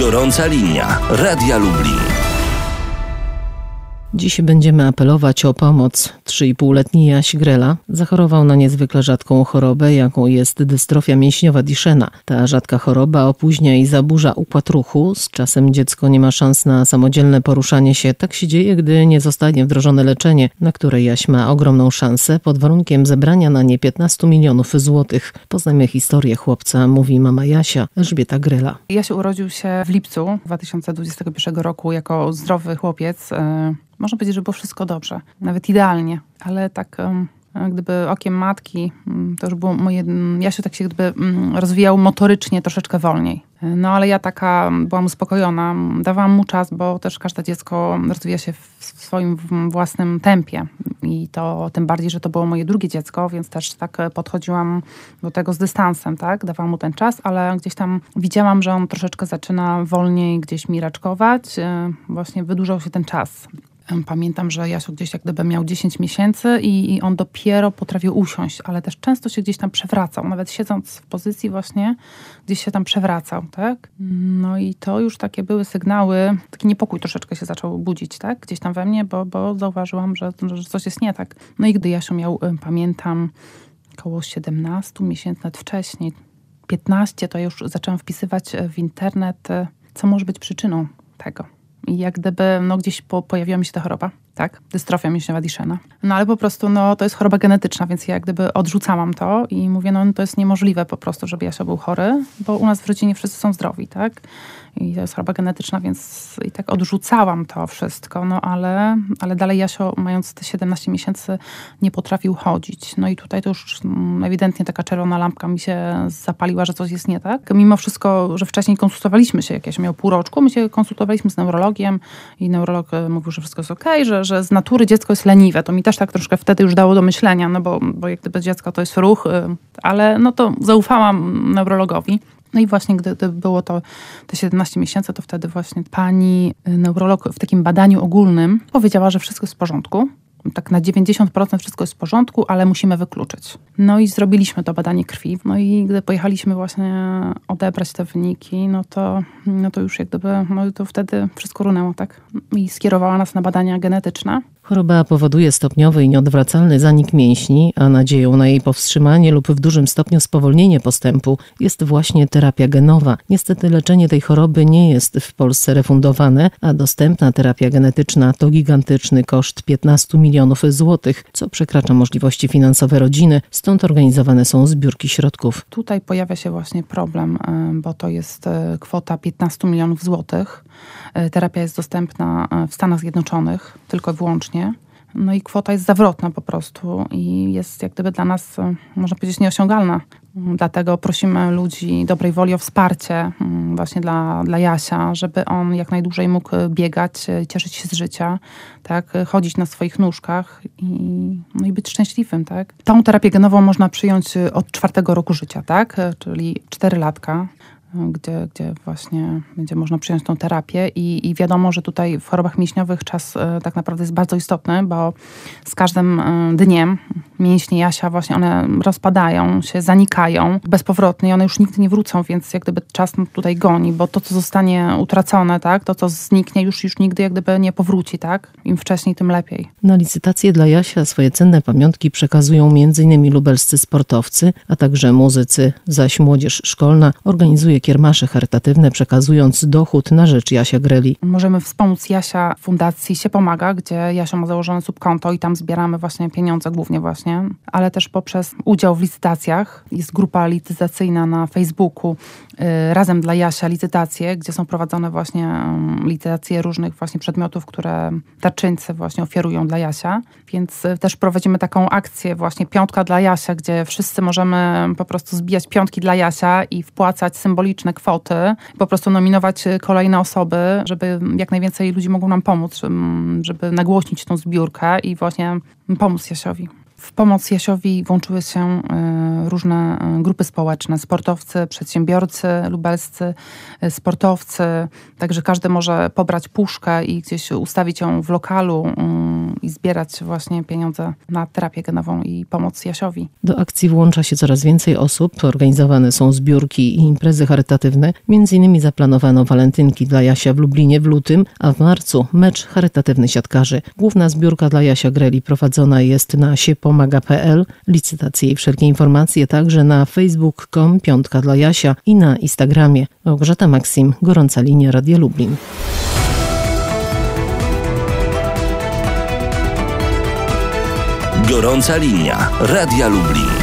Gorąca linia Radia Lublin. Dziś będziemy apelować o pomoc. 3,5-letni Jaś Grela zachorował na niezwykle rzadką chorobę, jaką jest dystrofia mięśniowa Duchenne. Ta rzadka choroba opóźnia i zaburza układ ruchu. Z czasem dziecko nie ma szans na samodzielne poruszanie się. Tak się dzieje, gdy nie zostanie wdrożone leczenie, na które Jaś ma ogromną szansę, pod warunkiem zebrania na nie 15 milionów złotych. Poznajmy historię chłopca, mówi mama Jasia, Elżbieta Grela. Jaś urodził się w lipcu 2021 roku jako zdrowy chłopiec. Można powiedzieć, że było wszystko dobrze, nawet idealnie, ale tak gdyby okiem matki, to już było Jasiu tak się gdyby rozwijał motorycznie troszeczkę wolniej. No ale ja taka byłam uspokojona, dawałam mu czas, bo też każde dziecko rozwija się w swoim własnym tempie. I to tym bardziej, że to było moje drugie dziecko, więc też tak podchodziłam do tego z dystansem, tak? Dawałam mu ten czas, ale gdzieś tam widziałam, że on troszeczkę zaczyna wolniej gdzieś mi raczkować. Właśnie wydłużał się ten czas. Pamiętam, że Jasiu gdzieś jak gdyby miał 10 miesięcy i on dopiero potrafił usiąść, ale też często się gdzieś tam przewracał. Nawet siedząc w pozycji właśnie, gdzieś się tam przewracał, tak? No i to już takie były sygnały, taki niepokój troszeczkę się zaczął budzić, tak? Gdzieś tam we mnie, bo zauważyłam, że coś jest nie tak. No i gdy Jasiu miał, pamiętam, około 17 miesięcy, nawet wcześniej, 15, to już zaczęłam wpisywać w internet, co może być przyczyną tego. I jak gdyby gdzieś pojawiła mi się ta choroba, tak? Dystrofia mięśniowa Duchenne. No ale po prostu to jest choroba genetyczna, więc ja jak gdyby odrzucałam to i mówię, to jest niemożliwe po prostu, żeby Jasio był chory, bo u nas w rodzinie wszyscy są zdrowi, tak? I to jest choroba genetyczna, więc i tak odrzucałam to wszystko, ale dalej Jasio, mając te 17 miesięcy, nie potrafił chodzić. No i tutaj to już ewidentnie taka czerwona lampka mi się zapaliła, że coś jest nie tak. Mimo wszystko, że wcześniej konsultowaliśmy się, jak Jasio miał pół roczku, my się konsultowaliśmy z neurologiem i neurolog mówił, że wszystko jest okej, że z natury dziecko jest leniwe. To mi też tak troszkę wtedy już dało do myślenia, bo jak gdyby dziecko to jest ruch, ale to zaufałam neurologowi. No i właśnie gdy było to te 17 miesięcy, to wtedy właśnie pani neurolog w takim badaniu ogólnym powiedziała, że wszystko jest w porządku. Tak na 90% wszystko jest w porządku, ale musimy wykluczyć. No i zrobiliśmy to badanie krwi. No i gdy pojechaliśmy właśnie odebrać te wyniki, no to już jak gdyby, to wtedy wszystko runęło, tak? I skierowała nas na badania genetyczne. Choroba powoduje stopniowy i nieodwracalny zanik mięśni, a nadzieją na jej powstrzymanie lub w dużym stopniu spowolnienie postępu jest właśnie terapia genowa. Niestety leczenie tej choroby nie jest w Polsce refundowane, a dostępna terapia genetyczna to gigantyczny koszt 15 milionów złotych, co przekracza możliwości finansowe rodziny, stąd organizowane są zbiórki środków. Tutaj pojawia się właśnie problem, bo to jest kwota 15 milionów złotych. Terapia jest dostępna w Stanach Zjednoczonych, tylko i wyłącznie. No i kwota jest zawrotna po prostu i jest jak gdyby dla nas, można powiedzieć, nieosiągalna. Dlatego prosimy ludzi dobrej woli o wsparcie właśnie dla Jasia, żeby on jak najdłużej mógł biegać, cieszyć się z życia, tak, chodzić na swoich nóżkach i być szczęśliwym, tak. Tą terapię genową można przyjąć od 4 roku życia, tak, czyli 4 latka. Gdzie właśnie będzie można przyjąć tą terapię i wiadomo, że tutaj w chorobach mięśniowych czas tak naprawdę jest bardzo istotny, bo z każdym dniem mięśnie Jasia właśnie one rozpadają się, zanikają bezpowrotnie i one już nigdy nie wrócą, więc jak gdyby czas tutaj goni, bo to, co zostanie utracone, tak, to, co zniknie, już nigdy jak gdyby nie powróci, tak? Im wcześniej, tym lepiej. Na licytację dla Jasia swoje cenne pamiątki przekazują m.in. lubelscy sportowcy, a także muzycy, zaś młodzież szkolna organizuje kiermasze charytatywne, przekazując dochód na rzecz Jasia Greli. Możemy wspomóc Jasia w Fundacji Się Pomaga, gdzie Jasio ma założone subkonto i tam zbieramy właśnie pieniądze głównie właśnie, ale też poprzez udział w licytacjach. Jest grupa licytacyjna na Facebooku Razem dla Jasia licytacje, gdzie są prowadzone właśnie licytacje różnych właśnie przedmiotów, które darczyńcy właśnie ofiarują dla Jasia. Więc też prowadzimy taką akcję właśnie Piątka dla Jasia, gdzie wszyscy możemy po prostu zbijać piątki dla Jasia i wpłacać symboliczne kwoty, po prostu nominować kolejne osoby, żeby jak najwięcej ludzi mogło nam pomóc, żeby nagłośnić tą zbiórkę i właśnie pomóc Jasiowi. W pomoc Jasiowi włączyły się różne grupy społeczne, sportowcy, przedsiębiorcy lubelscy, sportowcy, także każdy może pobrać puszkę i gdzieś ustawić ją w lokalu i zbierać właśnie pieniądze na terapię genową i pomoc Jasiowi. Do akcji włącza się coraz więcej osób, organizowane są zbiórki i imprezy charytatywne, m.in. zaplanowano walentynki dla Jasia w Lublinie w lutym, a w marcu mecz charytatywny siatkarzy. Główna zbiórka dla Jasia Greli prowadzona jest na siepomaga.pl. Licytacje i wszelkie informacje także na facebook.com Piątka dla Jasia i na Instagramie. Małgorzata Maksim, Gorąca Linia Radia Lublin. Gorąca Linia Radia Lublin.